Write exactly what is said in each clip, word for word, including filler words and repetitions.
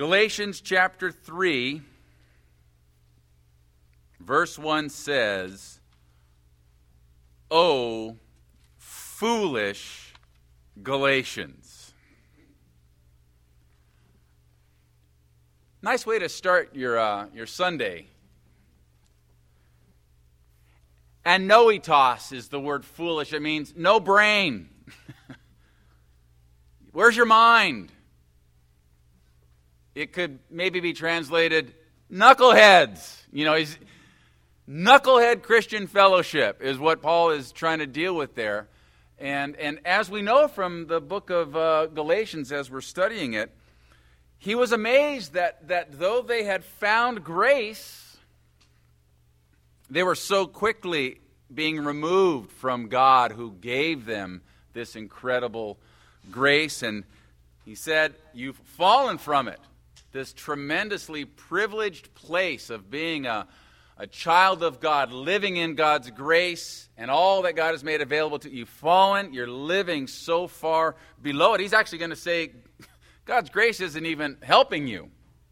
Galatians chapter three, verse one says, "O foolish Galatians." Nice way to start your uh, your Sunday. Anoitos is the word foolish. It means no brain. Where's your mind? It could maybe be translated knuckleheads. You know, he's, knucklehead Christian fellowship is what Paul is trying to deal with there. And, and as we know from the book of uh, Galatians as we're studying it, he was amazed that, that though they had found grace, they were so quickly being removed from God who gave them this incredible grace. And he said, you've fallen from it. This tremendously privileged place of being a, a child of God, living in God's grace and all that God has made available to you. You've fallen, you're living so far below it. He's actually going to say, God's grace isn't even helping you.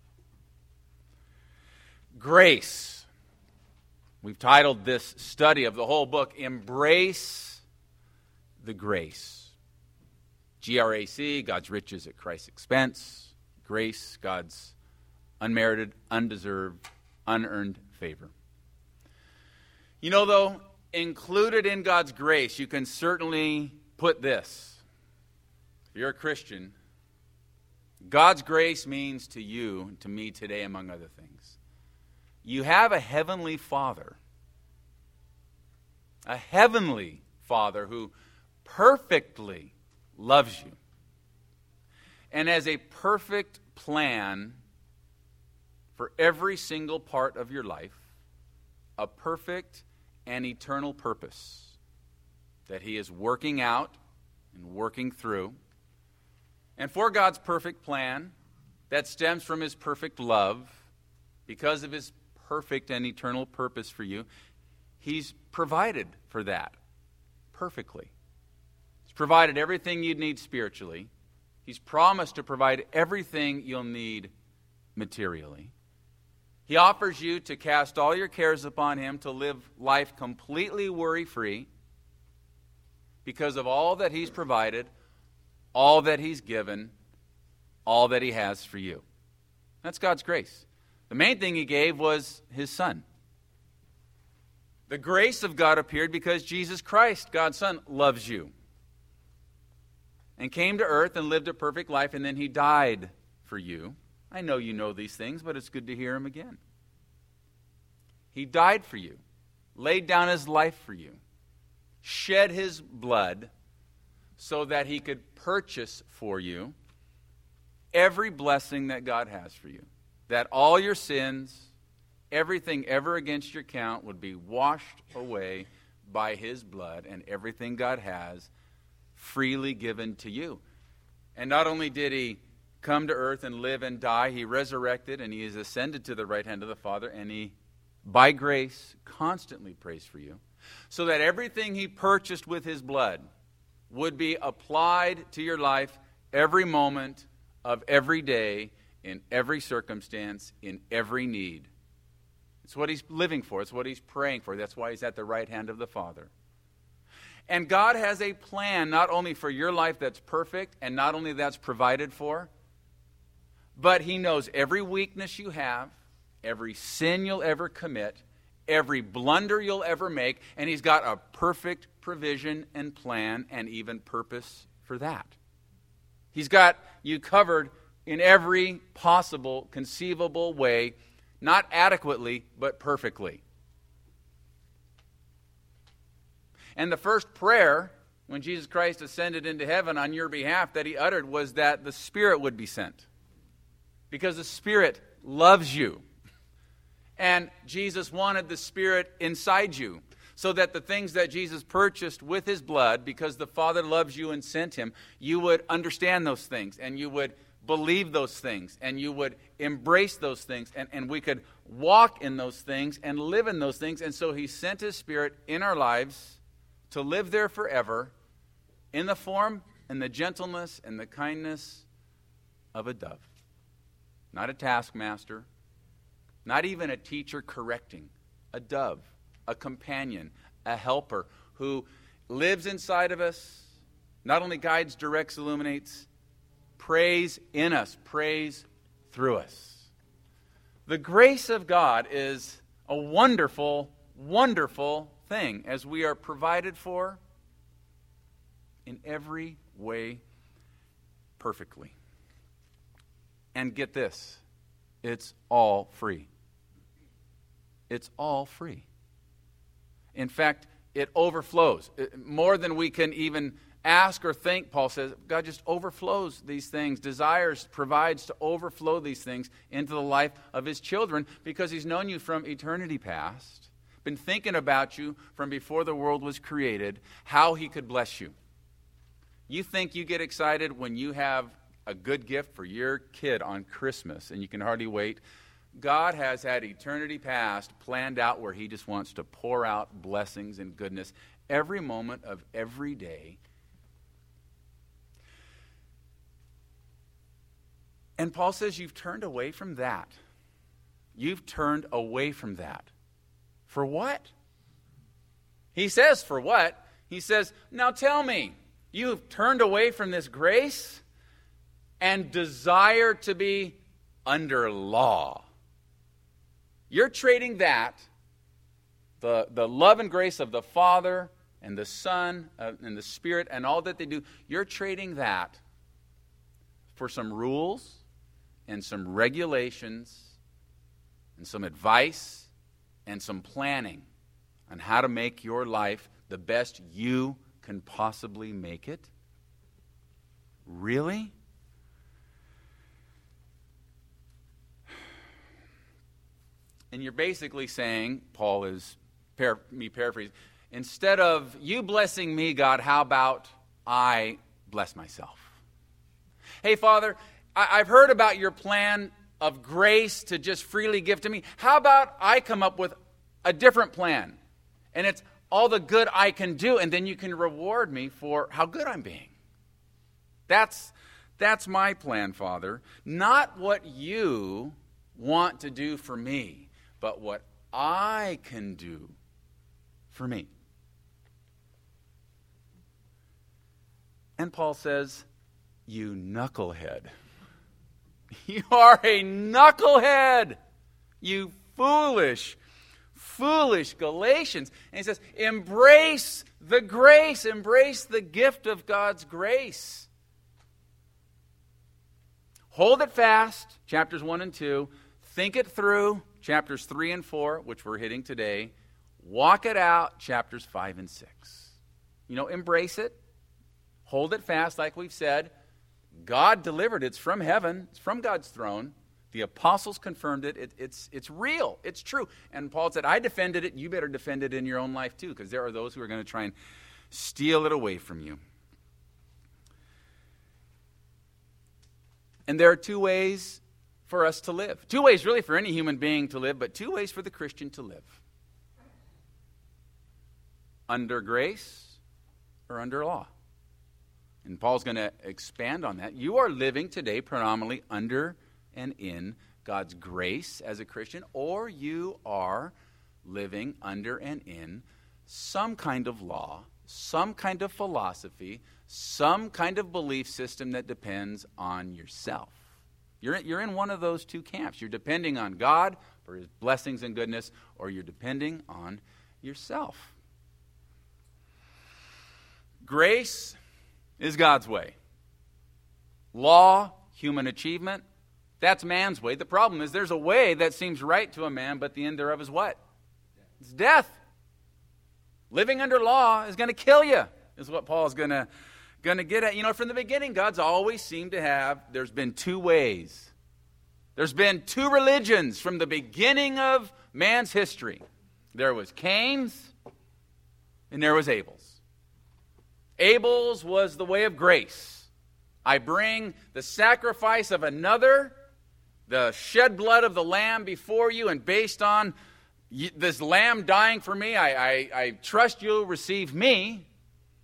Grace. We've titled this study of the whole book, Embrace the Grace. G R A C, God's riches at Christ's expense. Grace, God's unmerited, undeserved, unearned favor. You know, though, included in God's grace, you can certainly put this. If you're a Christian, God's grace means to you and to me today, among other things, you have a heavenly Father. A heavenly Father who perfectly loves you. And has a perfect plan for every single part of your life. A perfect and eternal purpose that He is working out and working through. And for God's perfect plan that stems from His perfect love, because of His perfect and eternal purpose for you, He's provided for that perfectly. He's provided everything you'd need spiritually. He's promised to provide everything you'll need materially. He offers you to cast all your cares upon Him, to live life completely worry-free because of all that He's provided, all that He's given, all that He has for you. That's God's grace. The main thing He gave was His Son. The grace of God appeared because Jesus Christ, God's Son, loves you and came to earth and lived a perfect life, and then He died for you. I know you know these things, but it's good to hear them again. He died for you, laid down His life for you, shed His blood so that He could purchase for you every blessing that God has for you. That all your sins, everything ever against your count would be washed away by His blood, and everything God has freely given to you. And not only did He come to earth and live and die, He resurrected and He is ascended to the right hand of the Father, and He, by grace, constantly prays for you, so that everything He purchased with His blood would be applied to your life every moment of every day, in every circumstance, in every need. It's what He's living for. It's what He's praying for. That's why He's at the right hand of the Father. And God has a plan not only for your life that's perfect, and not only that's provided for, but He knows every weakness you have, every sin you'll ever commit, every blunder you'll ever make, and He's got a perfect provision and plan and even purpose for that. He's got you covered in every possible, conceivable way, not adequately, but perfectly. And the first prayer, when Jesus Christ ascended into heaven on your behalf, that He uttered was that the Spirit would be sent. Because the Spirit loves you. And Jesus wanted the Spirit inside you, so that the things that Jesus purchased with His blood, because the Father loves you and sent Him, you would understand those things, and you would believe those things, and you would embrace those things, and, and we could walk in those things and live in those things. And so He sent His Spirit in our lives to live there forever in the form and the gentleness and the kindness of a dove. not a taskmaster, not even a teacher correcting, a dove, a companion, a helper who lives inside of us, not only guides, directs, illuminates, prays in us, prays through us. The grace of God is a wonderful, wonderful thing as we are provided for in every way perfectly. And get this, it's all free. It's all free. In fact, it overflows. More than we can even ask or think, Paul says, God just overflows these things, desires, provides to overflow these things into the life of his children because he's known you from eternity past, been thinking about you from before the world was created, how he could bless you. You think you get excited when you have a good gift for your kid on Christmas and you can hardly wait. God has had eternity past planned out where he just wants to pour out blessings and goodness every moment of every day. And Paul says you've turned away from that. You've turned away from that. For what? He says, for what? He says, now tell me, you've turned away from this grace and desire to be under law. You're trading that, the, the love and grace of the Father and the Son uh, and the Spirit and all that they do, you're trading that for some rules and some regulations and some advice and some planning on how to make your life the best you can possibly make it? Really? And you're basically saying, Paul is, par- me paraphrasing, instead of you blessing me, God, how about I bless myself? Hey, Father, I- I've heard about your plan of grace to just freely give to me. How about I come up with a different plan? And it's all the good I can do, and then you can reward me for how good I'm being. That's, that's my plan, Father. Not what you want to do for me, but what I can do for me. And Paul says, you knucklehead. You are a knucklehead. You foolish, foolish Galatians. And he says, embrace the grace. Embrace the gift of God's grace. Hold it fast, chapters one and two. Think it through, chapters three and four, which we're hitting today. Walk it out, chapters five and six. You know, embrace it. Hold it fast, like we've said. God delivered it. It's from heaven. It's from God's throne. The apostles confirmed it. it it's, it's real. It's true. And Paul said, I defended it. You better defend it in your own life too, because there are those who are going to try and steal it away from you. And there are two ways for us to live. Two ways really for any human being to live, but two ways for the Christian to live. Under grace or under law. And Paul's going to expand on that. You are living today predominantly under and in God's grace as a Christian, or you are living under and in some kind of law, some kind of philosophy, some kind of belief system that depends on yourself. You're, you're in one of those two camps. You're depending on God for his blessings and goodness, or you're depending on yourself. Grace is God's way. Law, human achievement, that's man's way. The problem is there's a way that seems right to a man, but the end thereof is what? It's death. Living under law is going to kill you, is what Paul's going to going to get at. You know, from the beginning, God's always seemed to have, there's been two ways. There's been two religions from the beginning of man's history. There was Cain's and there was Abel's. Abel's was the way of grace. I bring the sacrifice of another, the shed blood of the lamb before you, and based on this lamb dying for me, I, I, I trust you'll receive me.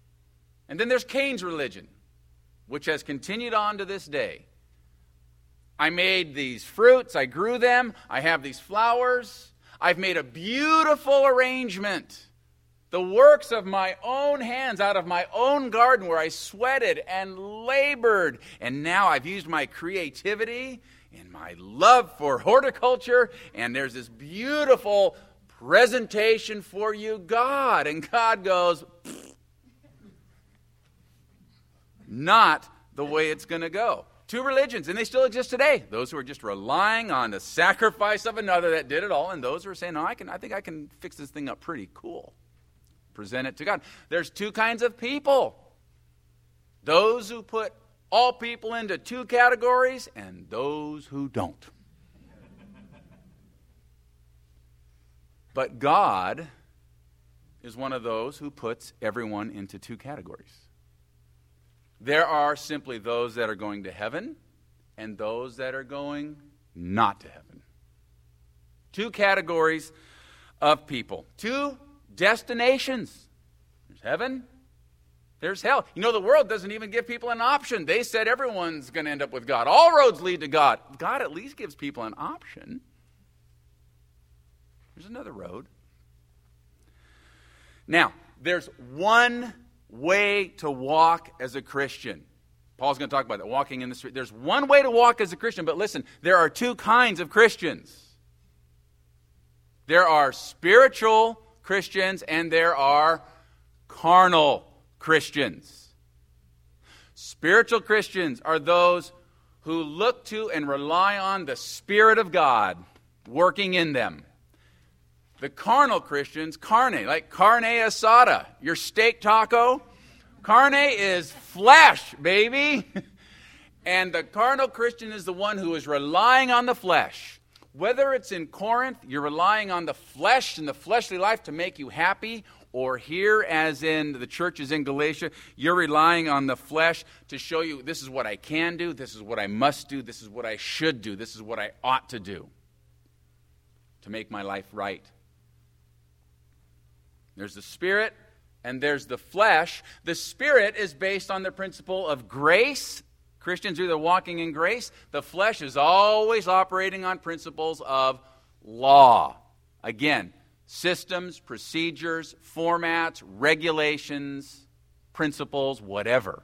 And then there's Cain's religion, which has continued on to this day. I made these fruits, I grew them, I have these flowers, I've made a beautiful arrangement. The works of my own hands out of my own garden where I sweated and labored. And now I've used my creativity and my love for horticulture, and there's this beautiful presentation for you, God. And God goes, not the way it's going to go. Two religions, and they still exist today. Those who are just relying on the sacrifice of another that did it all, and those who are saying, no, I can, I think I can fix this thing up pretty cool. Present it to God. There's two kinds of people. Those who put all people into two categories, and those who don't. But God is one of those who puts everyone into two categories. There are simply those that are going to heaven and those that are going not to heaven. Two categories of people. Two destinations. There's heaven, there's hell. You know, the world doesn't even give people an option. They said everyone's going to end up with God. All roads lead to God. God at least gives people an option. There's another road. Now, there's one way to walk as a Christian. Paul's going to talk about that, walking in the street. There's one way to walk as a Christian, but listen, there are two kinds of Christians. There are spiritual Christians and there are carnal Christians. Spiritual Christians are those who look to and rely on the Spirit of God working in them. The carnal Christians, carne, like carne asada, your steak taco. Carne is flesh, baby. And the carnal Christian is the one who is relying on the flesh. Whether it's in Corinth, you're relying on the flesh and the fleshly life to make you happy, or here, as in the churches in Galatia, you're relying on the flesh to show you this is what I can do, this is what I must do, this is what I should do, this is what I ought to do to make my life right. There's the Spirit and there's the flesh. The Spirit is based on the principle of grace. Christians are either walking in grace. The flesh is always operating on principles of law. Again, systems, procedures, formats, regulations, principles, whatever.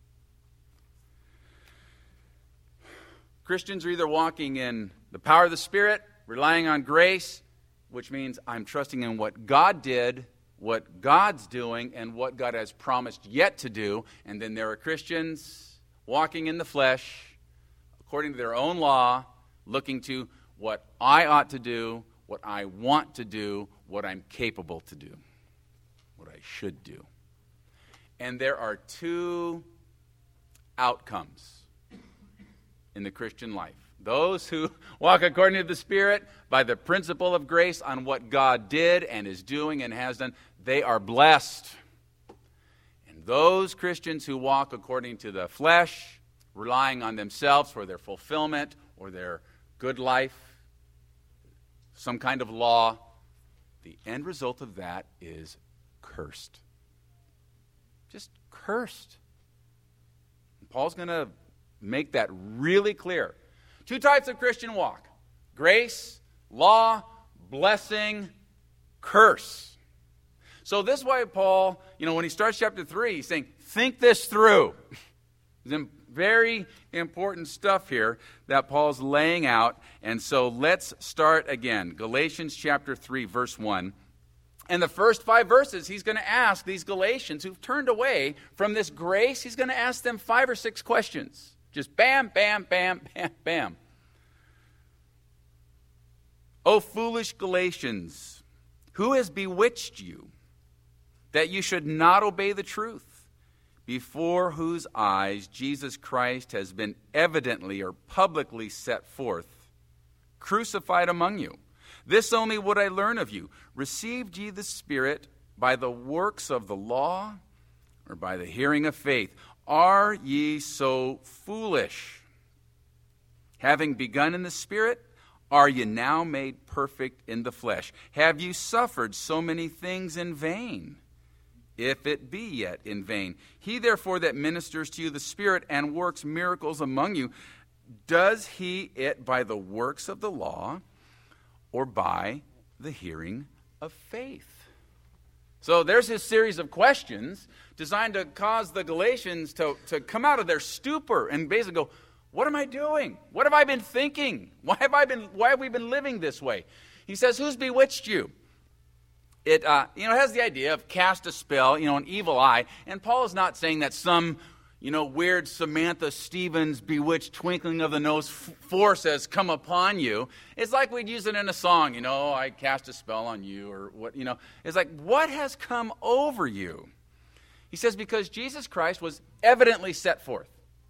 Christians are either walking in the power of the Spirit, relying on grace, which means I'm trusting in what God did, what God's doing, and what God has promised yet to do. And then there are Christians walking in the flesh, according to their own law, looking to what I ought to do, what I want to do, what I'm capable to do, what I should do. And there are two outcomes in the Christian life. Those who walk according to the Spirit by the principle of grace on what God did and is doing and has done, they are blessed. And those Christians who walk according to the flesh, relying on themselves for their fulfillment or their good life, some kind of law, the end result of that is cursed. Just cursed. And Paul's going to make that really clear. Two types of Christian walk. Grace, law, blessing, curse. So this is why Paul, you know, when he starts chapter three, he's saying, think this through. There's very important stuff here that Paul's laying out. And so let's start again. Galatians chapter three, verse one. And the first five verses, he's going to ask these Galatians who've turned away from this grace, he's going to ask them five or six questions. Just bam, bam, bam, bam, bam. O foolish Galatians, who has bewitched you that you should not obey the truth, before whose eyes Jesus Christ has been evidently or publicly set forth, crucified among you? This only would I learn of you. Received ye the Spirit by the works of the law or by the hearing of faith? Are ye so foolish? Having begun in the Spirit, are ye now made perfect in the flesh? Have you suffered so many things in vain? If it be yet in vain. He therefore that ministers to you the Spirit and works miracles among you, does he it by the works of the law or by the hearing of faith? So there's his series of questions designed to cause the Galatians to, to come out of their stupor and basically go, what am I doing? What have I been thinking? Why have I been? Why have we been living this way? He says, who's bewitched you? It uh, you know has the idea of cast a spell, you know, an evil eye. And Paul is not saying that some you know weird Samantha Stevens bewitched twinkling of the nose f- force has come upon you. It's like we'd use it in a song, you know, I cast a spell on you, or what, you know. It's like, what has come over you? He says, because Jesus Christ was evidently set forth.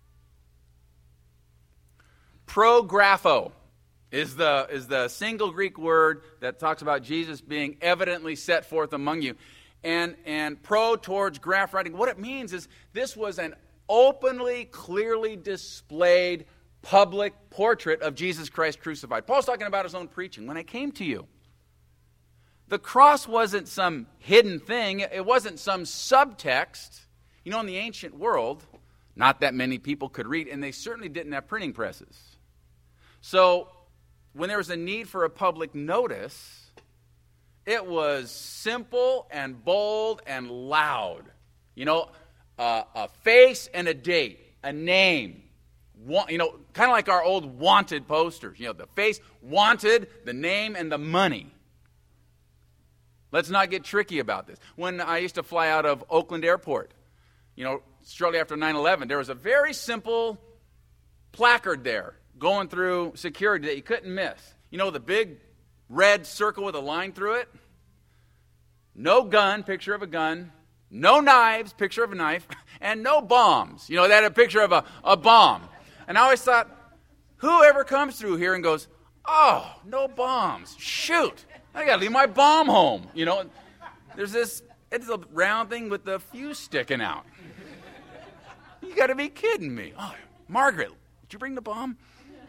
Prographo is the, is the single Greek word that talks about Jesus being evidently set forth among you. And, and pro towards graph writing, what it means is this was an openly, clearly displayed public portrait of Jesus Christ crucified. Paul's talking about his own preaching. When I came to you, the cross wasn't some hidden thing. It wasn't some subtext. You know, in the ancient world, not that many people could read, and they certainly didn't have printing presses. So when there was a need for a public notice, it was simple and bold and loud. You know, uh, a face and a date, a name. Want, you know, kind of like our old wanted posters. You know, the face, wanted, the name, and the money. Let's not get tricky about this. When I used to fly out of Oakland Airport, you know, shortly after nine eleven, there was a very simple placard there going through security that you couldn't miss. You know, the big red circle with a line through it? No gun, picture of a gun. No knives, picture of a knife. And no bombs. You know, that had a picture of a, a bomb. And I always thought, whoever comes through here and goes, oh, no bombs. Shoot, I got to leave my bomb home. You know, there's this, it's a round thing with the fuse sticking out. You got to be kidding me. Oh, Margaret, did you bring the bomb?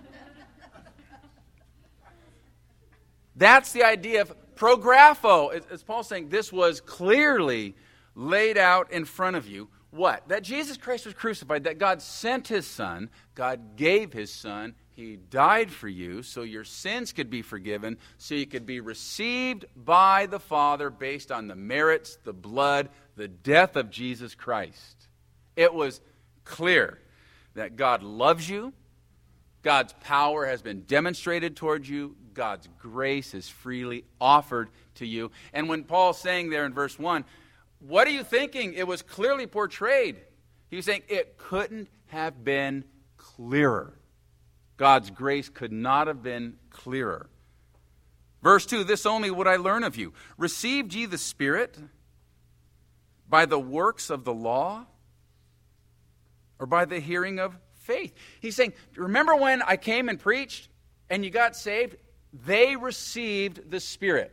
That's the idea of prographo. As Paul's saying, this was clearly laid out in front of you. What? That Jesus Christ was crucified, that God sent his Son, God gave his Son, he died for you so your sins could be forgiven, so you could be received by the Father based on the merits, the blood, the death of Jesus Christ. It was clear that God loves you, God's power has been demonstrated towards you, God's grace is freely offered to you. And when Paul's saying there in verse one, what are you thinking? It was clearly portrayed. He was saying it couldn't have been clearer. God's grace could not have been clearer. Verse two, this only would I learn of you. Received ye the Spirit by the works of the law or by the hearing of faith? He's saying, remember when I came and preached and you got saved? They received the Spirit.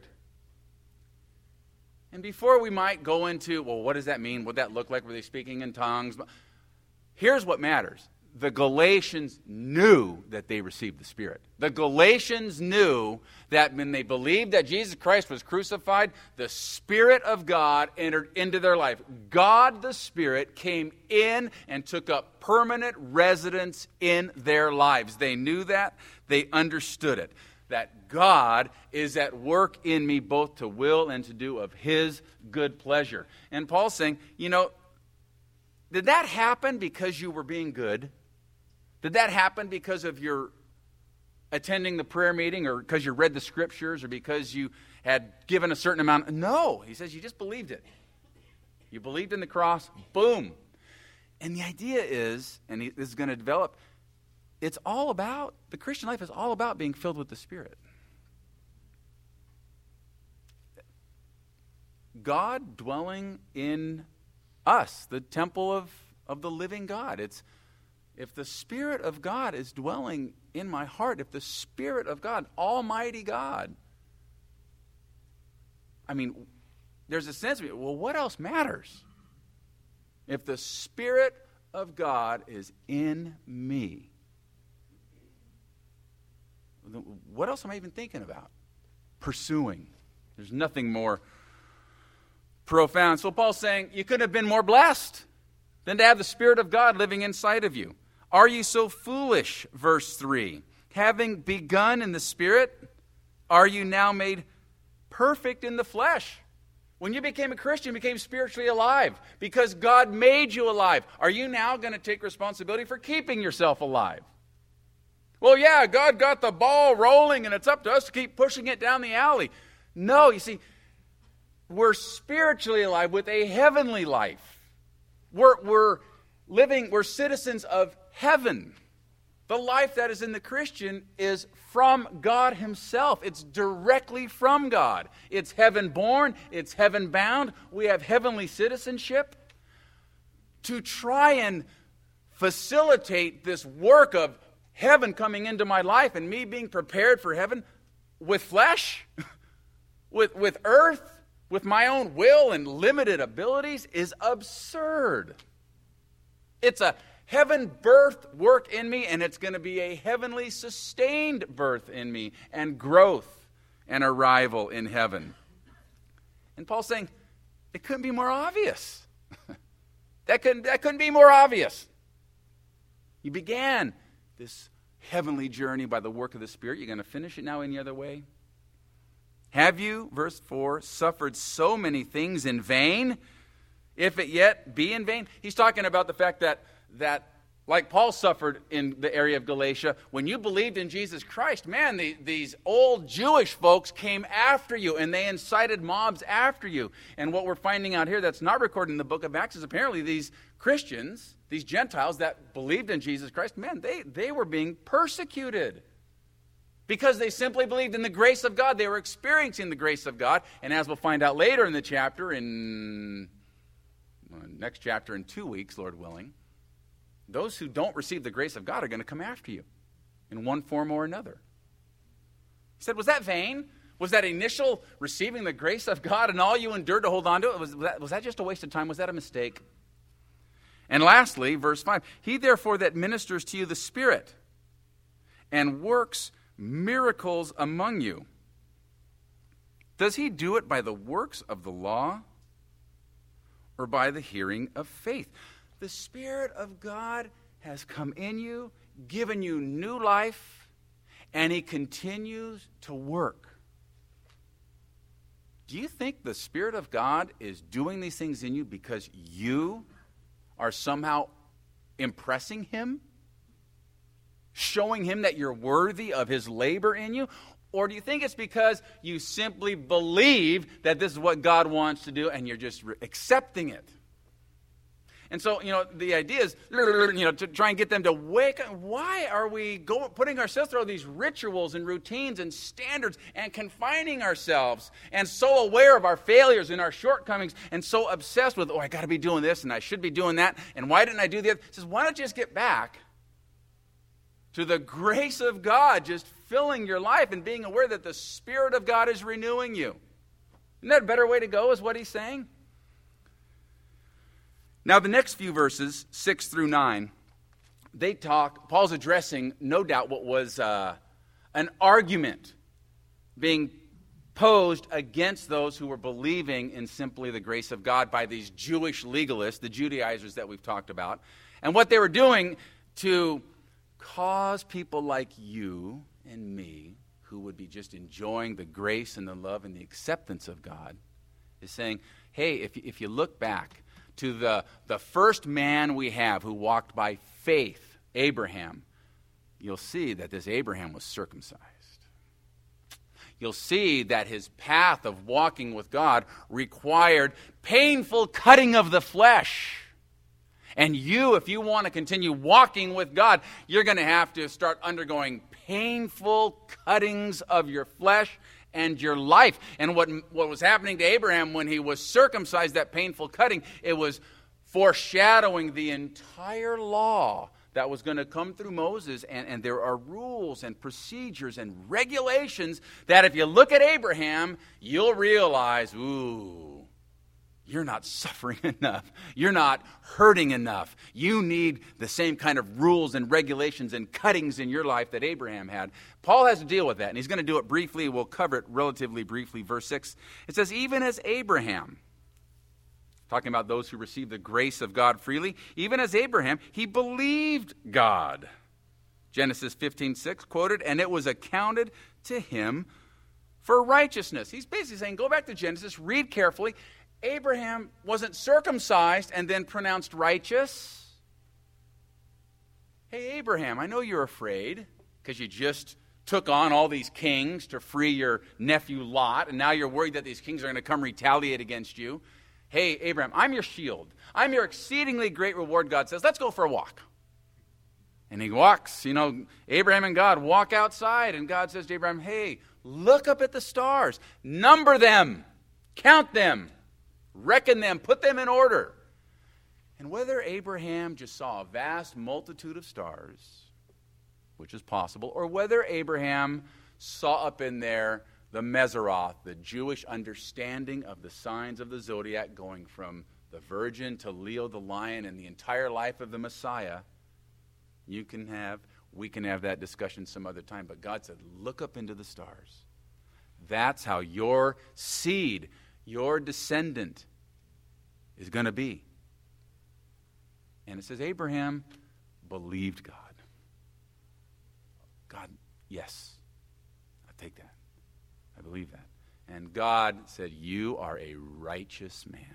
And before we might go into, well, what does that mean? What did that look like? Were they speaking in tongues? Here's what matters. The Galatians knew that they received the Spirit. The Galatians knew that when they believed that Jesus Christ was crucified, the Spirit of God entered into their life. God the Spirit came in and took up permanent residence in their lives. They knew that. They understood it. That God is at work in me both to will and to do of his good pleasure. And Paul's saying, you know, did that happen because you were being good? Did that happen because of your attending the prayer meeting or because you read the scriptures or because you had given a certain amount? No, he says you just believed it. You believed in the cross, boom. And the idea is, and this is going to develop, it's all about, the Christian life is all about being filled with the Spirit. God dwelling in us, the temple of, of the living God. It's if the Spirit of God is dwelling in my heart, if the Spirit of God, Almighty God, I mean, there's a sense of, well, what else matters? If the Spirit of God is in me, what else am I even thinking about? Pursuing. There's nothing more profound. So Paul's saying, you couldn't have been more blessed than to have the Spirit of God living inside of you. Are you so foolish? Verse three. Having begun in the Spirit, are you now made perfect in the flesh? When you became a Christian, you became spiritually alive because God made you alive. Are you now going to take responsibility for keeping yourself alive? Well, yeah, God got the ball rolling and it's up to us to keep pushing it down the alley. No, you see, we're spiritually alive with a heavenly life. We're, we're living, we're citizens of heaven. The life that is in the Christian is from God himself. It's directly from God. It's heaven born. It's heaven bound. We have heavenly citizenship. To try and facilitate this work of heaven coming into my life and me being prepared for heaven with flesh, with, with earth, with my own will and limited abilities is absurd. It's a heaven birthed work in me, and it's going to be a heavenly sustained birth in me and growth and arrival in heaven. And Paul's saying, it couldn't be more obvious. that, couldn't, that couldn't be more obvious. You began this heavenly journey by the work of the Spirit. You're going to finish it now any other way? Have you, verse four, suffered so many things in vain, if it yet be in vain? He's talking about the fact that that, like Paul suffered in the area of Galatia, when you believed in Jesus Christ, man, the, these old Jewish folks came after you, and they incited mobs after you. And what we're finding out here that's not recorded in the book of Acts is apparently these Christians, these Gentiles that believed in Jesus Christ, man, they, they were being persecuted because they simply believed in the grace of God. They were experiencing the grace of God. And as we'll find out later in the chapter, in well, next chapter in two weeks, Lord willing, those who don't receive the grace of God are going to come after you in one form or another. He said, was that vain? Was that initial receiving the grace of God and all you endured to hold on to it, was that, was that just a waste of time? Was that a mistake? And lastly, verse five, he therefore that ministers to you the Spirit and works miracles among you, does he do it by the works of the law or by the hearing of faith? The Spirit of God has come in you, given you new life, and he continues to work. Do you think the Spirit of God is doing these things in you because you are somehow impressing him? Showing him that you're worthy of his labor in you? Or do you think it's because you simply believe that this is what God wants to do and you're just re- accepting it? And so, you know, the idea is, you know, to try and get them to wake up. Why are we go, putting ourselves through all these rituals and routines and standards and confining ourselves and so aware of our failures and our shortcomings and so obsessed with, oh, I got to be doing this and I should be doing that, and why didn't I do the other? He says, why don't you just get back to the grace of God just filling your life and being aware that the Spirit of God is renewing you? Isn't that a better way to go, is what he's saying? Now, the next few verses, six through nine, they talk, Paul's addressing, no doubt, what was uh, an argument being posed against those who were believing in simply the grace of God by these Jewish legalists, the Judaizers that we've talked about, and what they were doing to cause people like you and me, who would be just enjoying the grace and the love and the acceptance of God, is saying, hey, if, if you look back to the, the first man we have who walked by faith, Abraham, you'll see that this Abraham was circumcised. You'll see that his path of walking with God required painful cutting of the flesh. And you, if you want to continue walking with God, you're going to have to start undergoing painful cuttings of your flesh and your life. And what, what was happening to Abraham when he was circumcised, that painful cutting, it was foreshadowing the entire law that was going to come through Moses. And, and there are rules and procedures and regulations that if you look at Abraham, you'll realize, ooh, you're not suffering enough. You're not hurting enough. You need the same kind of rules and regulations and cuttings in your life that Abraham had. Paul has to deal with that, and he's going to do it briefly. We'll cover it relatively briefly. Verse six, it says, even as Abraham, talking about those who receive the grace of God freely. Even as Abraham, he believed God. Genesis fifteen six quoted, and it was accounted to him for righteousness. He's basically saying, go back to Genesis, read carefully. Abraham wasn't circumcised and then pronounced righteous. Hey, Abraham, I know you're afraid because you just took on all these kings to free your nephew Lot, and now you're worried that these kings are going to come retaliate against you. Hey, Abraham, I'm your shield. I'm your exceedingly great reward, God says. Let's go for a walk. And he walks, you know, Abraham and God walk outside, and God says to Abraham, hey, look up at the stars. Number them. Count them. Reckon them. Put them in order. And whether Abraham just saw a vast multitude of stars, which is possible, or whether Abraham saw up in there the Meseroth, the Jewish understanding of the signs of the zodiac going from the virgin to Leo the lion and the entire life of the Messiah, you can have, we can have that discussion some other time. But God said, look up into the stars. That's how your seed, your descendant is going to be. And it says Abraham believed God. God, yes, I take that. I believe that. And God said, you are a righteous man.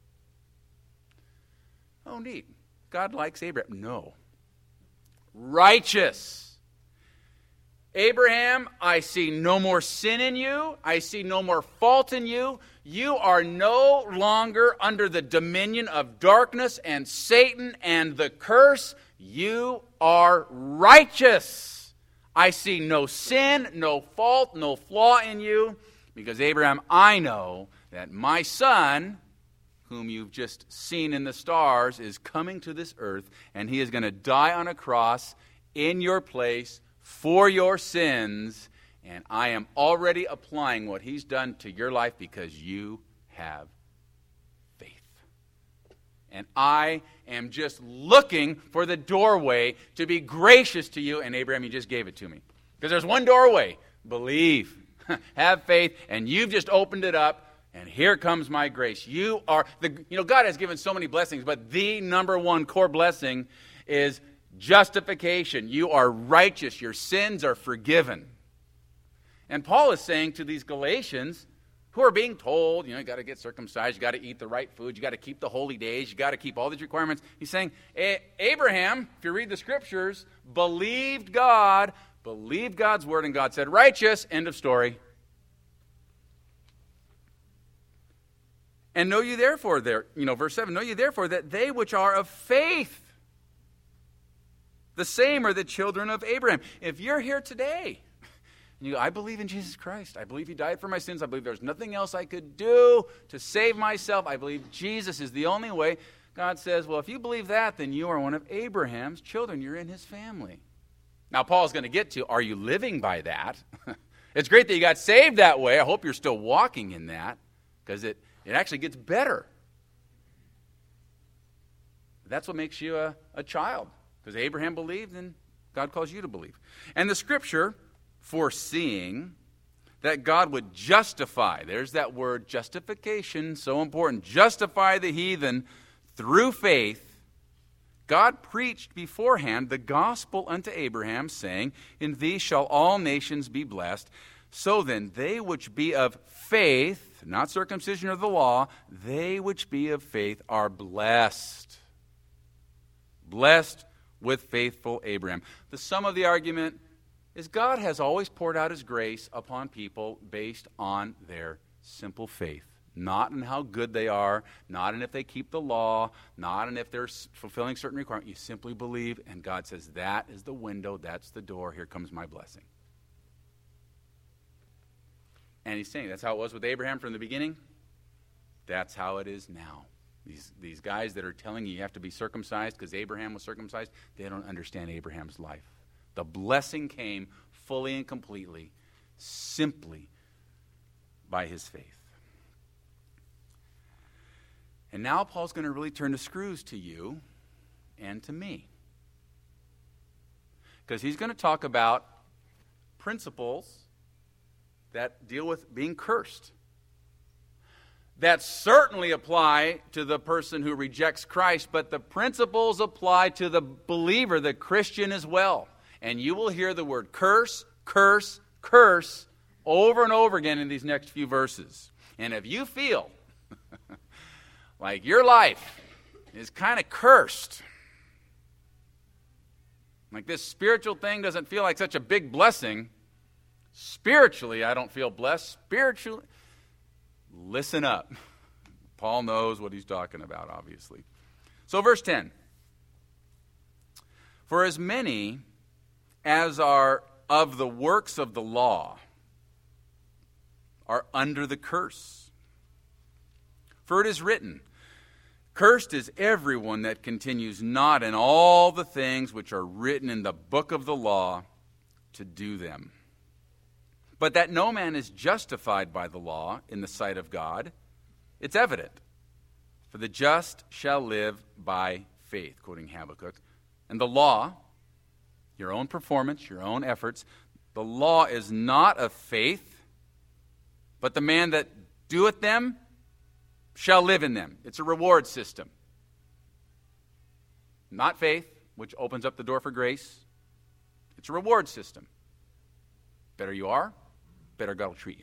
Oh, neat. God likes Abraham. No. Righteous. Abraham, I see no more sin in you. I see no more fault in you. You are no longer under the dominion of darkness and Satan and the curse. You are righteous. I see no sin, no fault, no flaw in you. Because, Abraham, I know that my son, whom you've just seen in the stars, is coming to this earth, and he is going to die on a cross in your place for your sins, and I am already applying what he's done to your life because you have faith. And I am just looking for the doorway to be gracious to you, and Abraham, you just gave it to me. Because there's one doorway. Believe. Have faith, and you've just opened it up. And here comes my grace. You are, the, you know, God has given so many blessings, but the number one core blessing is justification. You are righteous. Your sins are forgiven. And Paul is saying to these Galatians who are being told, you know, you got to get circumcised, you got to eat the right food, you got to keep the holy days, you got to keep all these requirements. He's saying, Abraham, if you read the scriptures, believed God, believed God's word, and God said, righteous, end of story. And know you therefore, there, you know, verse seven, know you therefore that they which are of faith, the same are the children of Abraham. If you're here today, and you go, I believe in Jesus Christ. I believe he died for my sins. I believe there's nothing else I could do to save myself. I believe Jesus is the only way. God says, well, if you believe that, then you are one of Abraham's children. You're in his family. Now, Paul's going to get to, are you living by that? It's great that you got saved that way. I hope you're still walking in that, because it It actually gets better. That's what makes you a, a child. Because Abraham believed, and God calls you to believe. And the scripture, foreseeing that God would justify, there's that word justification, so important, justify the heathen through faith, God preached beforehand the gospel unto Abraham, saying, in thee shall all nations be blessed. So then, they which be of faith, not circumcision of the law, they which be of faith are blessed. Blessed with faithful Abraham. The sum of the argument is God has always poured out his grace upon people based on their simple faith. Not in how good they are, not in if they keep the law, not in if they're fulfilling certain requirements. You simply believe, and God says, that is the window, that's the door, here comes my blessing. And he's saying that's how it was with Abraham from the beginning. That's how it is now. These, these guys that are telling you you have to be circumcised because Abraham was circumcised, they don't understand Abraham's life. The blessing came fully and completely, simply by his faith. And now Paul's going to really turn the screws to you and to me. Because he's going to talk about principles that deal with being cursed. that certainly apply to the person who rejects Christ, but the principles apply to the believer, the Christian as well. And you will hear the word curse, curse, curse over and over again in these next few verses. And if you feel like your life is kind of cursed, like this spiritual thing doesn't feel like such a big blessing, spiritually I don't feel blessed, spiritually, listen up. Paul knows what he's talking about, obviously. So verse ten. For as many as are of the works of the law are under the curse. For it is written, cursed is everyone that continues not in all the things which are written in the book of the law to do them. But that no man is justified by the law in the sight of God, it's evident. For the just shall live by faith, quoting Habakkuk. And the law, your own performance, your own efforts, the law is not of faith, but the man that doeth them shall live in them. It's a reward system. Not faith, which opens up the door for grace. It's a reward system. Better you are, better God will treat you.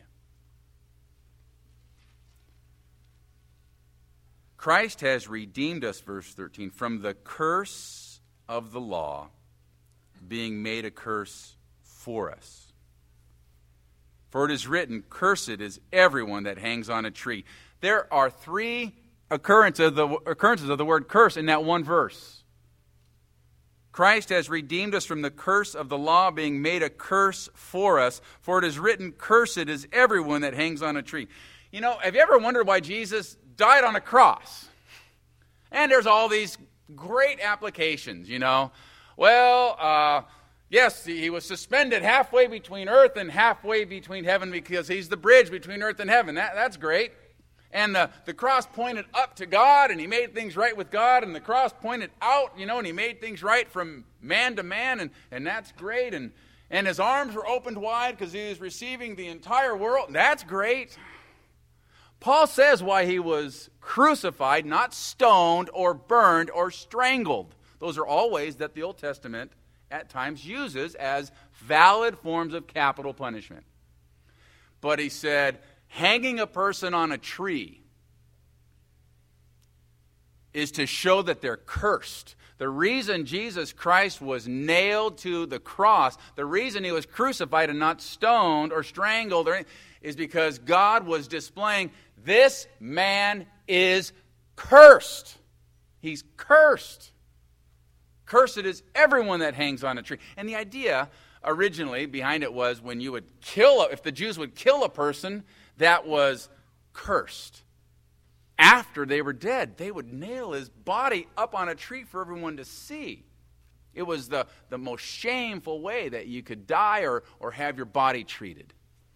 Christ has redeemed us, verse thirteen, from the curse of the law, being made a curse for us. For it is written, cursed is everyone that hangs on a tree. There are three occurrences of the, occurrences of the word curse in that one verse. Christ has redeemed us from the curse of the law, being made a curse for us. For it is written, cursed is everyone that hangs on a tree. You know, have you ever wondered why Jesus died on a cross? And there's all these great applications, you know. Well, uh, yes, he was suspended halfway between earth and halfway between heaven because he's the bridge between earth and heaven. That, that's great. And the, the cross pointed up to God, and he made things right with God, and the cross pointed out, you know, and he made things right from man to man, and, and that's great. And, and his arms were opened wide because he was receiving the entire world. That's great. Paul says why he was crucified, not stoned or burned or strangled. Those are all ways that the Old Testament at times uses as valid forms of capital punishment. But he said, hanging a person on a tree is to show that they're cursed. The reason Jesus Christ was nailed to the cross, the reason he was crucified and not stoned or strangled, or, is because God was displaying, this man is cursed. He's cursed. Cursed is everyone that hangs on a tree. And the idea originally behind it was when you would kill, if the Jews would kill a person that was cursed, after they were dead, they would nail his body up on a tree for everyone to see. It was the, the most shameful way that you could die or, or have your body treated.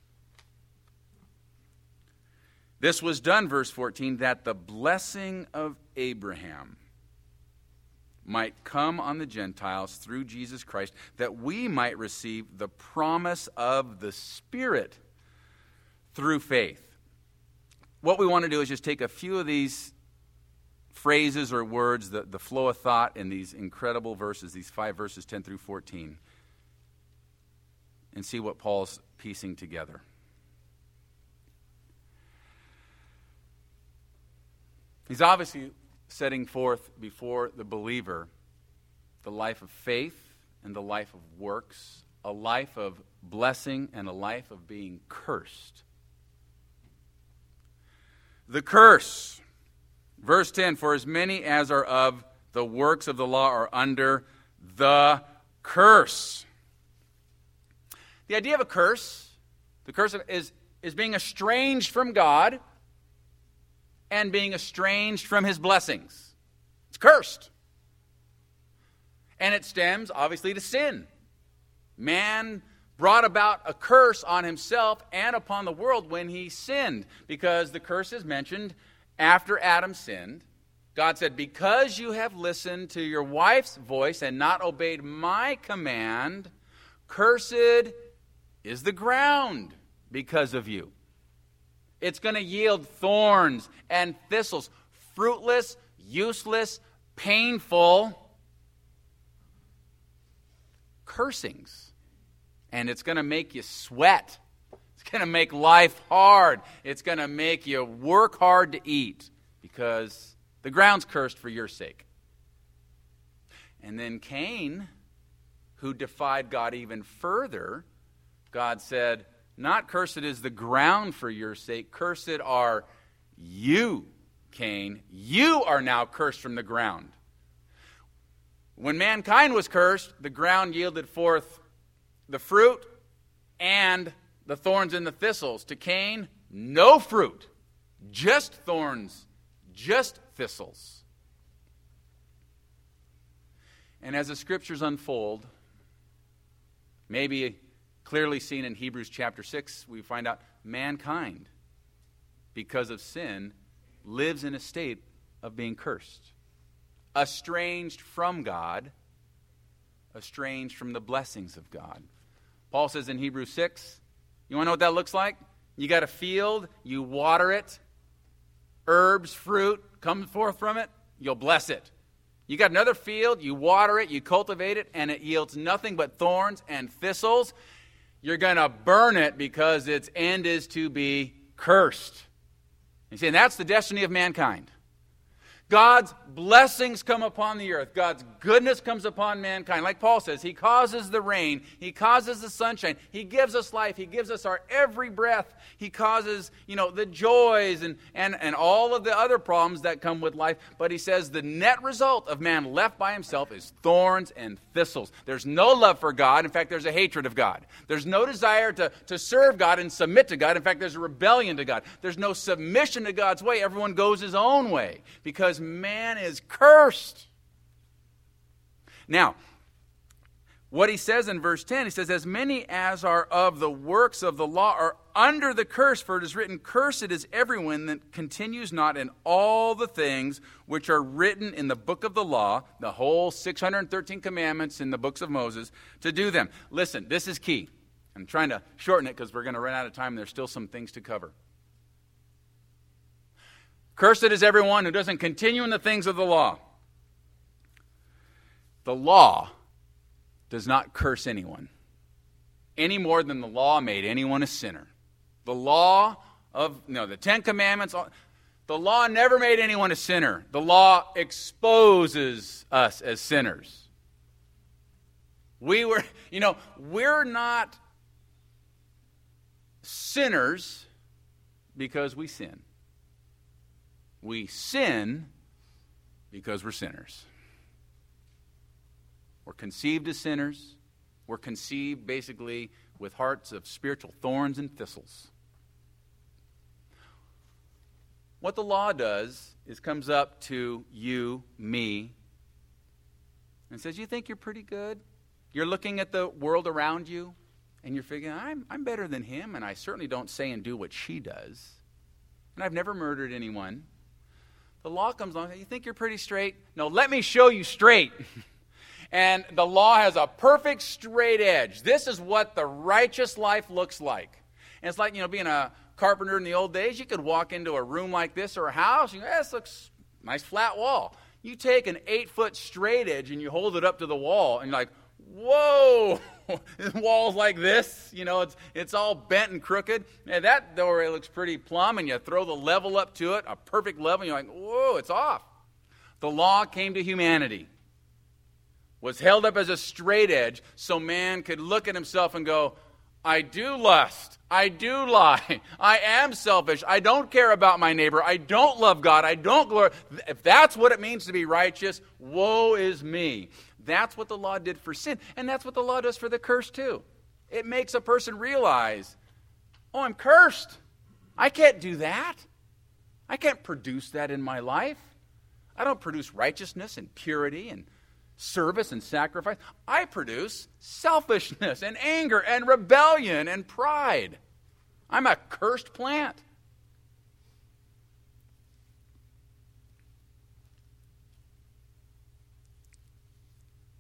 This was done, verse fourteen, that the blessing of Abraham might come on the Gentiles through Jesus Christ, that we might receive the promise of the Spirit through faith. What we want to do is just take a few of these phrases or words, the, the flow of thought in these incredible verses, these five verses, ten through fourteen, and see what Paul's piecing together. He's obviously setting forth before the believer the life of faith and the life of works, a life of blessing and a life of being cursed. The curse. Verse ten, for as many as are of the works of the law are under the curse. The idea of a curse, the curse is, is being estranged from God and being estranged from his blessings. It's cursed. And it stems, obviously, to sin. Man brought about a curse on himself and upon the world when he sinned, because the curse is mentioned after Adam sinned. God said, because you have listened to your wife's voice and not obeyed my command, cursed is the ground because of you. It's going to yield thorns and thistles, fruitless, useless, painful cursings. And it's going to make you sweat. It's going to make life hard. It's going to make you work hard to eat because the ground's cursed for your sake. And then Cain, who defied God even further, God said, not cursed is the ground for your sake, cursed are you, Cain. You are now cursed from the ground. When mankind was cursed, the ground yielded forth the fruit and the thorns and the thistles. To Cain, no fruit, just thorns, just thistles. And as the scriptures unfold, maybe clearly seen in Hebrews chapter six, we find out mankind, because of sin, lives in a state of being cursed. Estranged from God, estranged from the blessings of God. Paul says in Hebrews six, you want to know what that looks like? You got a field, you water it, herbs, fruit come forth from it, you'll bless it. You got another field, you water it, you cultivate it, and it yields nothing but thorns and thistles. You're going to burn it because its end is to be cursed. You see, and that's the destiny of mankind. God's blessings come upon the earth. God's goodness comes upon mankind. Like Paul says, He causes the rain. He causes the sunshine. He gives us life. He gives us our every breath. He causes, you know, the joys and, and, and all of the other problems that come with life. But He says the net result of man left by himself is thorns and thistles. There's no love for God. In fact, there's a hatred of God. There's no desire to, to serve God and submit to God. In fact, there's a rebellion to God. There's no submission to God's way. Everyone goes his own way because man is cursed. Now, what he says in verse ten, he says, as many as are of the works of the law are under the curse, for it is written, cursed is everyone that continues not in all the things which are written in the book of the law, the whole six hundred thirteen commandments in the books of Moses, to do them. Listen, this is key. I'm trying to shorten it because we're going to run out of time. There's still some things to cover. Cursed is everyone who doesn't continue in the things of the law. The law does not curse anyone any more than the law made anyone a sinner. The law of, no, the Ten Commandments, the law never made anyone a sinner. The law exposes us as sinners. We were, you know, we're not sinners because we sin. We sin because we're sinners. We're conceived as sinners. We're conceived basically with hearts of spiritual thorns and thistles. What the law does is comes up to you, me, and says, you think you're pretty good? You're looking at the world around you, and you're figuring, I'm, I'm better than him, and I certainly don't say and do what she does. And I've never murdered anyone. The law comes along, you think you're pretty straight? No, let me show you straight. And the law has a perfect straight edge. This is what the righteous life looks like. And it's like, you know, being a carpenter in the old days, you could walk into a room like this or a house, and you go, hey, this looks nice flat wall. You take an eight-foot straight edge and you hold it up to the wall, and you're like, whoa, the wall's like this, you know, it's it's all bent and crooked. And that doorway looks pretty plumb, and you throw the level up to it, a perfect level, and you're like, whoa, it's off. The law came to humanity, was held up as a straight edge so man could look at himself and go, I do lust, I do lie, I am selfish, I don't care about my neighbor, I don't love God, I don't glorify. If that's what it means to be righteous, woe is me. That's what the law did for sin, and that's what the law does for the curse too. It makes a person realize, oh, I'm cursed. I can't do that. I can't produce that in my life. I don't produce righteousness and purity and service and sacrifice. I produce selfishness and anger and rebellion and pride. I'm a cursed plant.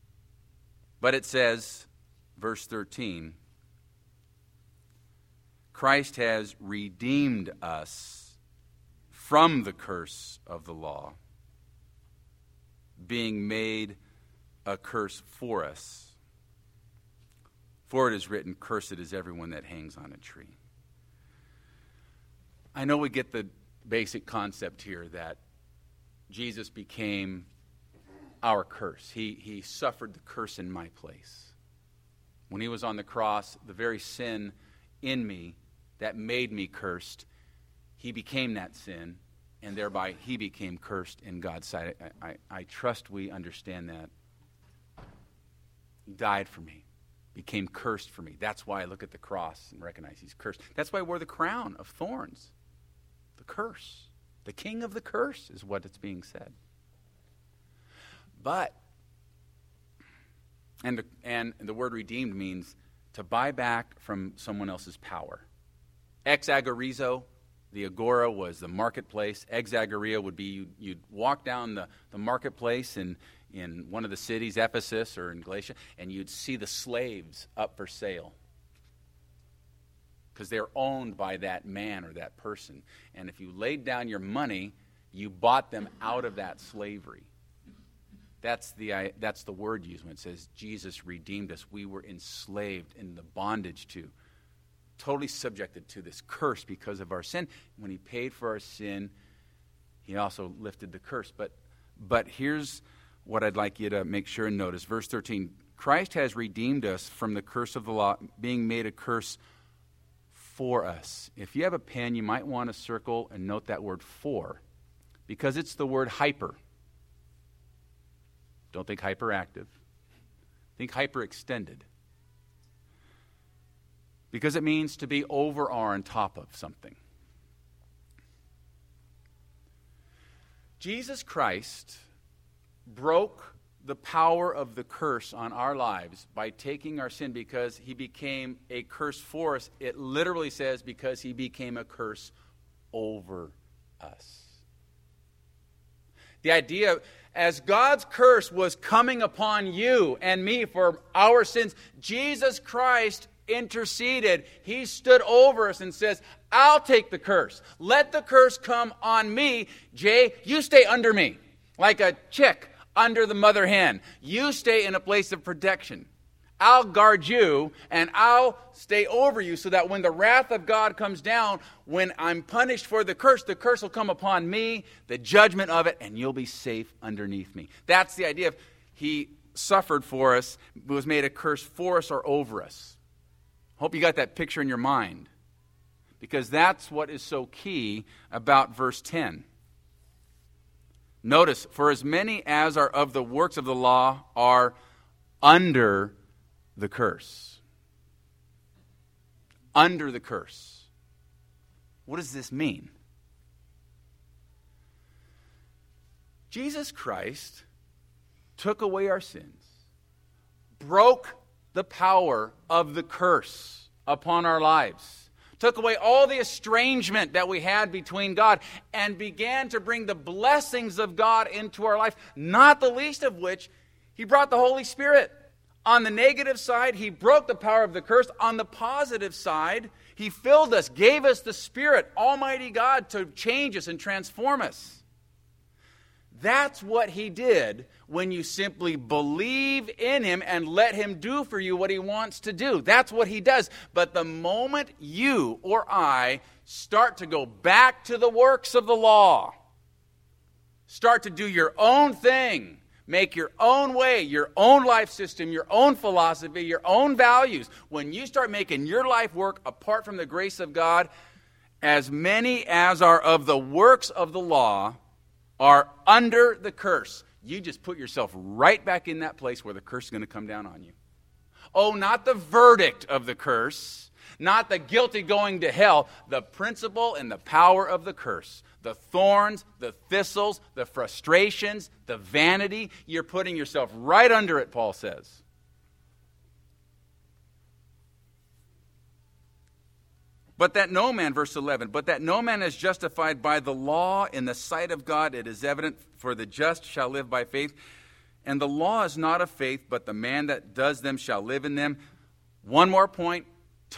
But it says, verse thirteen, Christ has redeemed us from the curse of the law, being made a curse for us. For it is written, cursed is everyone that hangs on a tree. I know we get the basic concept here that Jesus became our curse. He, he suffered the curse in my place. When he was on the cross, the very sin in me that made me cursed, he became that sin, and thereby he became cursed in God's sight. I, I, I trust we understand that. He died for me, became cursed for me. That's why I look at the cross and recognize he's cursed. That's why I wear the crown of thorns. The curse. The king of the curse is what it's being said. But, and the, and the word redeemed means to buy back from someone else's power. Ex agorizo, the agora was the marketplace. Exagoria would be you'd, you'd walk down the, the marketplace in, in one of the cities, Ephesus or in Galatia, and you'd see the slaves up for sale. Because they're owned by that man or that person. And if you laid down your money, you bought them out of that slavery. That's the, that's the word used when it says Jesus redeemed us. We were enslaved in the bondage to, totally subjected to this curse because of our sin. When he paid for our sin, he also lifted the curse. But, but here's what I'd like you to make sure and notice. Verse thirteen, Christ has redeemed us from the curse of the law, being made a curse for us. If you have a pen, you might want to circle and note that word for, because it's the word hyper. Don't think hyperactive. Think hyperextended. Because it means to be over or on top of something. Jesus Christ broke the power of the curse on our lives by taking our sin because he became a curse for us. It literally says because he became a curse over us. The idea, as God's curse was coming upon you and me for our sins, Jesus Christ interceded. He stood over us and says, I'll take the curse. Let the curse come on me. Jay, you stay under me like a chick under the mother hen. You stay in a place of protection. I'll guard you and I'll stay over you so that when the wrath of God comes down, when I'm punished for the curse, the curse will come upon me, the judgment of it, and you'll be safe underneath me. That's the idea of he suffered for us, was made a curse for us or over us. Hope you got that picture in your mind, because that's what is so key about verse ten. Notice, for as many as are of the works of the law are under the curse. Under the curse. What does this mean? Jesus Christ took away our sins, broke the power of the curse upon our lives, took away all the estrangement that we had between God, and began to bring the blessings of God into our life, not the least of which, he brought the Holy Spirit. On the negative side, he broke the power of the curse. On the positive side, he filled us, gave us the Spirit, Almighty God, to change us and transform us. That's what he did when you simply believe in him and let him do for you what he wants to do. That's what he does. But the moment you or I start to go back to the works of the law, start to do your own thing, make your own way, your own life system, your own philosophy, your own values, when you start making your life work apart from the grace of God, as many as are of the works of the law are under the curse. You just put yourself right back in that place where the curse is going to come down on you. Oh, not the verdict of the curse, not the guilty going to hell, the principle and the power of the curse. The thorns, the thistles, the frustrations, the vanity, you're putting yourself right under it, Paul says. But that no man, verse eleven, but that no man is justified by the law in the sight of God, it is evident, for the just shall live by faith. And the law is not of faith, but the man that does them shall live in them. One more point, tough,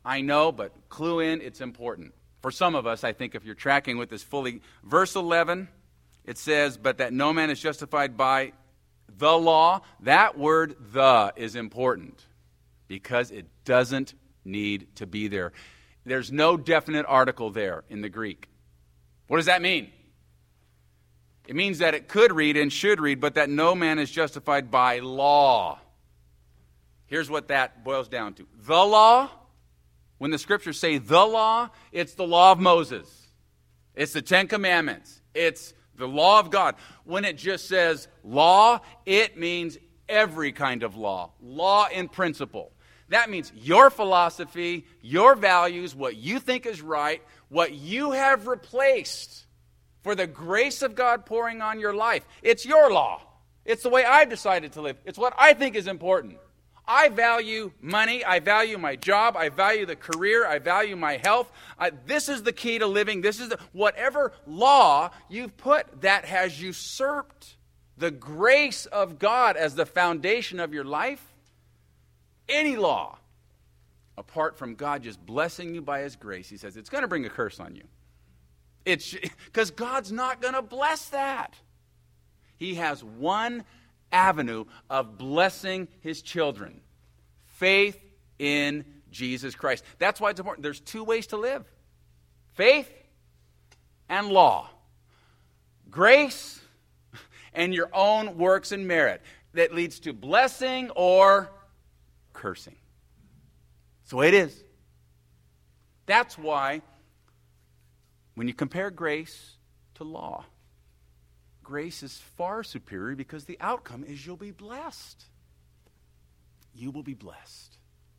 I know, but clue in, it's important. For some of us, I think if you're tracking with this fully, verse eleven, it says, but that no man is justified by the law. That word, the, is important because it doesn't need to be there. There's no definite article there in the Greek. What does that mean? It means that it could read and should read, but that no man is justified by law. Here's what that boils down to. The law, when the scriptures say the law, it's the law of Moses. It's the Ten Commandments. It's the law of God. When it just says law, it means every kind of law. Law in principle. That means your philosophy, your values, what you think is right, what you have replaced for the grace of God pouring on your life. It's your law. It's the way I've decided to live. It's what I think is important. I value money. I value my job. I value the career. I value my health. I, this is the key to living. This is the, whatever law you've put that has usurped the grace of God as the foundation of your life. Any law, apart from God just blessing you by His grace, He says, it's going to bring a curse on you. It's because God's not going to bless that. He has one avenue of blessing His children. Faith in Jesus Christ. That's why it's important. There's two ways to live. Faith and law. Grace and your own works and merit. That leads to blessing or cursing. That's the way it is. That's why when you compare grace to law, grace is far superior because the outcome is you'll be blessed. You will be blessed.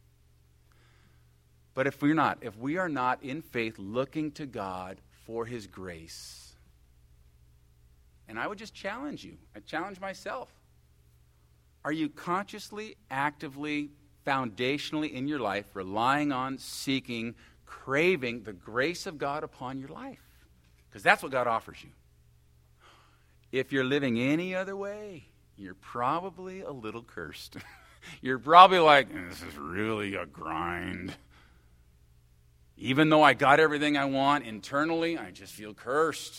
But if we're not, if we are not in faith looking to God for His grace, and I would just challenge you, I challenge myself, are you consciously, actively, foundationally in your life relying on, seeking, craving the grace of God upon your life? Because that's what God offers you. If you're living any other way, you're probably a little cursed. You're probably like, this is really a grind. Even though I got everything I want internally, I just feel cursed.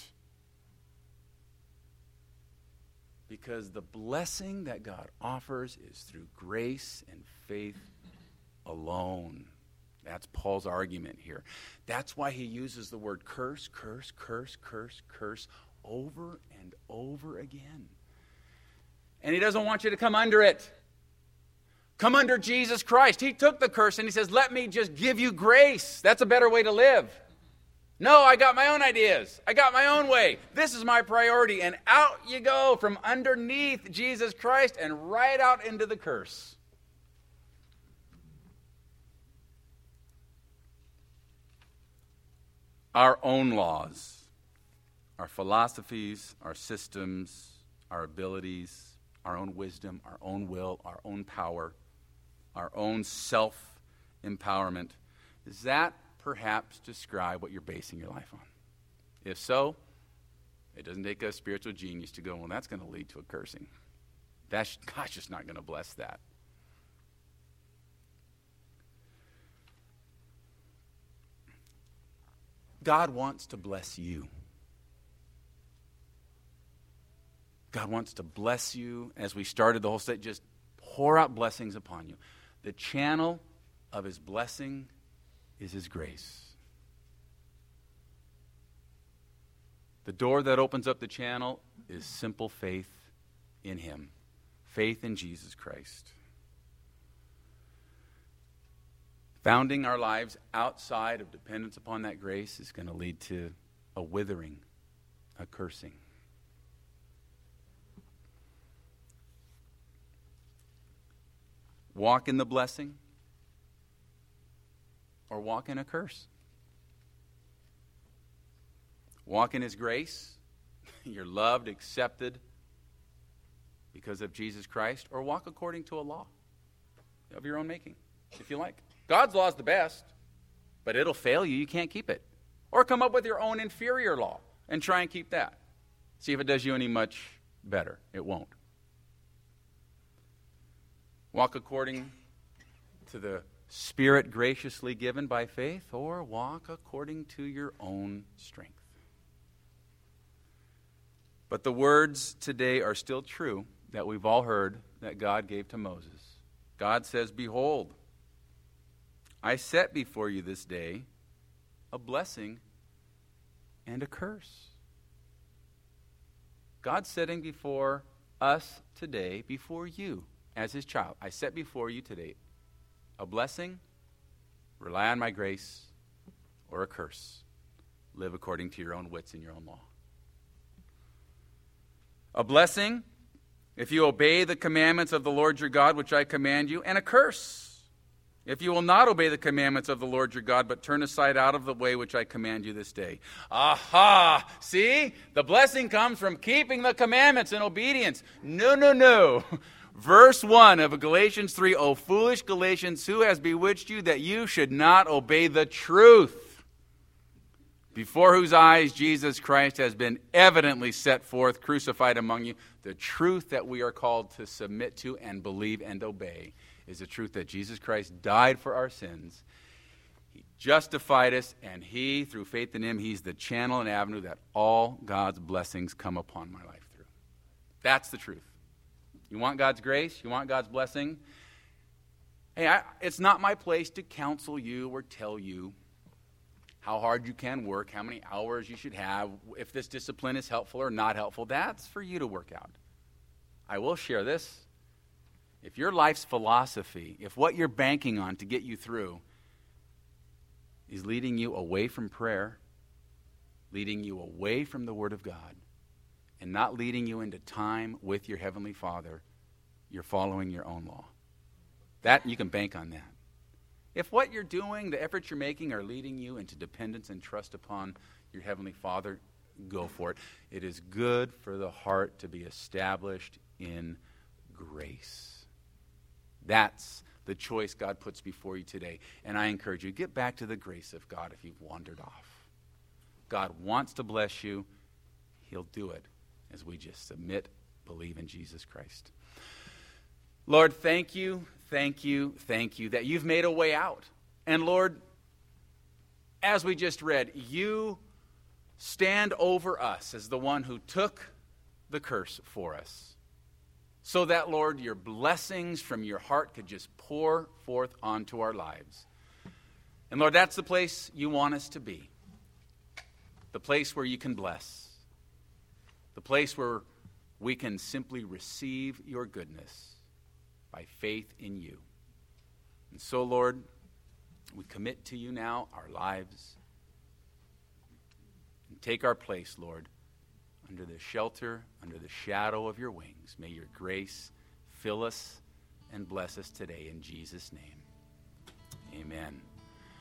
Because the blessing that God offers is through grace and faith alone. That's Paul's argument here. That's why he uses the word curse, curse, curse, curse, curse over and over again. And he doesn't want you to come under it. Come under Jesus Christ. He took the curse and he says, let me just give you grace. That's a better way to live. No, I got my own ideas. I got my own way. This is my priority. And out you go from underneath Jesus Christ and right out into the curse. Our own laws, our philosophies, our systems, our abilities, our own wisdom, our own will, our own power, our own self-empowerment. Does that perhaps describe what you're basing your life on? If so, it doesn't take a spiritual genius to go, well, that's going to lead to a cursing. That's, God's just not going to bless that. God wants to bless you. God wants to bless you. As we started the whole state, just pour out blessings upon you. The channel of His blessing is His grace. The door that opens up the channel is simple faith in Him. Faith in Jesus Christ. Founding our lives outside of dependence upon that grace is going to lead to a withering, a cursing. Walk in the blessing or walk in a curse. Walk in His grace. You're loved, accepted because of Jesus Christ, or walk according to a law of your own making, if you like. God's law is the best, but it'll fail you. You can't keep it. Or come up with your own inferior law and try and keep that. See if it does you any much better. It won't. Walk according to the Spirit graciously given by faith, or walk according to your own strength. But the words today are still true that we've all heard that God gave to Moses. God says, "Behold, I set before you this day a blessing and a curse." God's setting before us today, before you as his child, I set before you today a blessing, rely on my grace, or a curse. Live according to your own wits and your own law. A blessing, if you obey the commandments of the Lord your God, which I command you, and a curse, if you will not obey the commandments of the Lord your God, but turn aside out of the way which I command you this day. Aha! See? The blessing comes from keeping the commandments and obedience. No, no, no. Verse one of Galatians three, "O foolish Galatians, who has bewitched you that you should not obey the truth, before whose eyes Jesus Christ has been evidently set forth, crucified among you." The truth that we are called to submit to and believe and obey is the truth that Jesus Christ died for our sins. He justified us, and he, through faith in him, he's the channel and avenue that all God's blessings come upon my life through. That's the truth. You want God's grace? You want God's blessing? Hey, I, it's not my place to counsel you or tell you how hard you can work, how many hours you should have, if this discipline is helpful or not helpful. That's for you to work out. I will share this. If your life's philosophy, if what you're banking on to get you through is leading you away from prayer, leading you away from the Word of God, and not leading you into time with your Heavenly Father, you're following your own law. That, you can bank on that. If what you're doing, the efforts you're making, are leading you into dependence and trust upon your Heavenly Father, go for it. It is good for the heart to be established in grace. That's the choice God puts before you today. And I encourage you, get back to the grace of God if you've wandered off. God wants to bless you. He'll do it as we just submit, believe in Jesus Christ. Lord, thank you, thank you, thank you that you've made a way out. And Lord, as we just read, you stand over us as the one who took the curse for us. So that, Lord, your blessings from your heart could just pour forth onto our lives. And Lord, that's the place you want us to be. The place where you can bless. The place where we can simply receive your goodness by faith in you. And so, Lord, we commit to you now our lives. And take our place, Lord, under the shelter, under the shadow of your wings. May your grace fill us and bless us today in Jesus' name. Amen.